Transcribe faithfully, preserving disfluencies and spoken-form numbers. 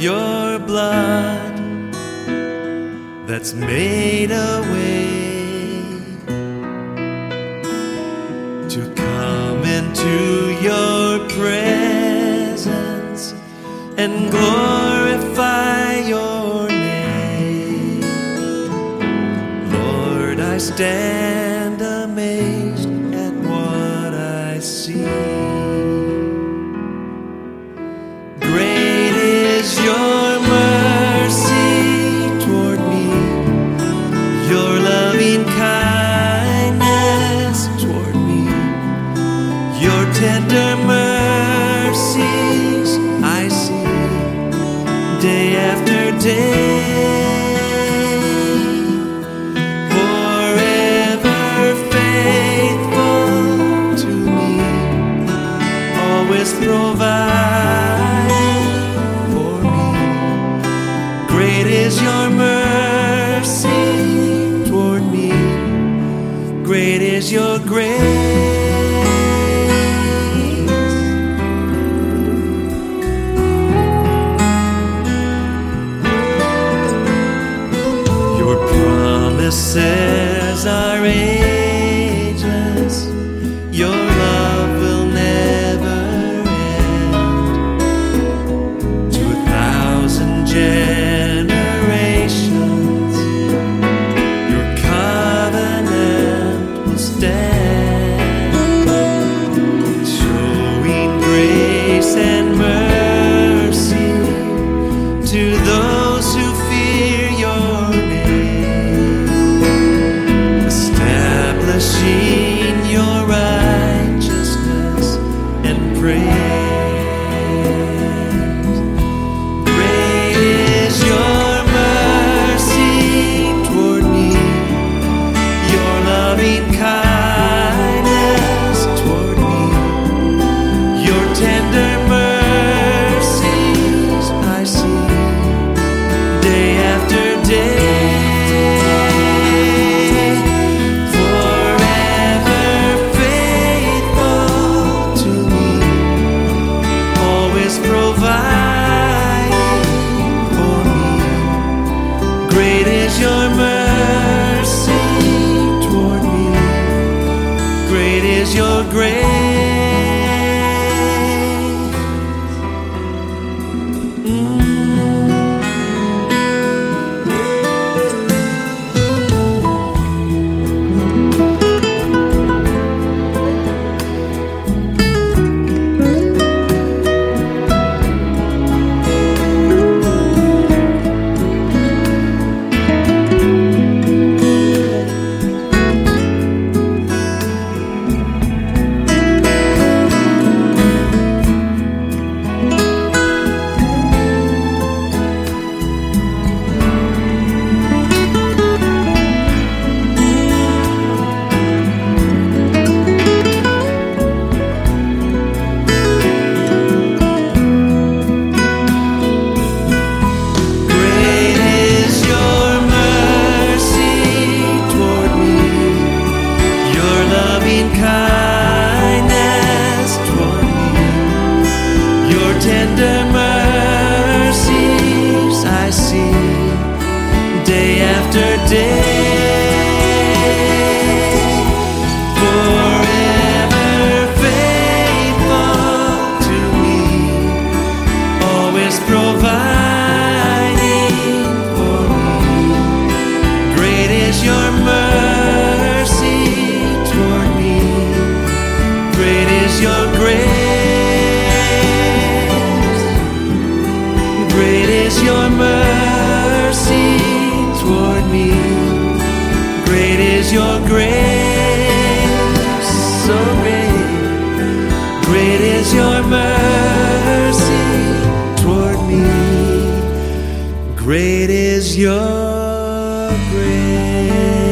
your blood that's made a way to come into your presence and glorify your name. Lord, I stand amazed at what I see. Great is your mercy toward me, your loving kindness toward me, your tender mercies I see day after day. Forever faithful to me, always providing for me. Great is your mercy toward me, great is your grace. Your promises are ageless, your love will never end. To a thousand generations, your covenant will stand, showing grace and mercy to those who fear your name, establishing your righteousness and praise. Great is your mercy toward me, your loving kindness toward me, your tender mercies I see day after day. Forever faithful to me, always providing for me. Great is your mercy toward me, great is your grace. Mm. Great is your mercy toward me, your loving kindness toward me, your tender mercies I see day after day. Forever faithful to me, always providing for me. Great is your mercy toward me, great is your grace. Great is your mercy toward me, great is your grace. So great, great is your mercy toward me, great is your grace.